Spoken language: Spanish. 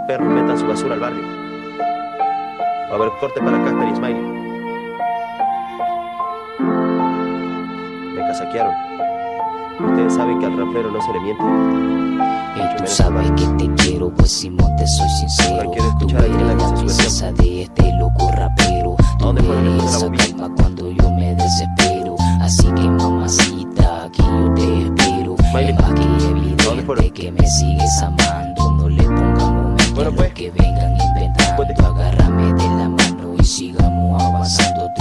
perros metan su basura al barrio. Va a haber corte para Casper y Smiley. Me casaquearon. Ustedes saben que al raplero no se le miente. Y tú sabes que te quiero, pues Simón, te soy sincero. Tú eres la princesa de este loco rapero. Tú eres esa calma cuando yo me desespero. Así que mamacita, aquí yo te espero. Es más que evidente que me sigues amando. No le pongamos mente a lo que vengan inventando. Agárrame de la mano y sigamos avanzando.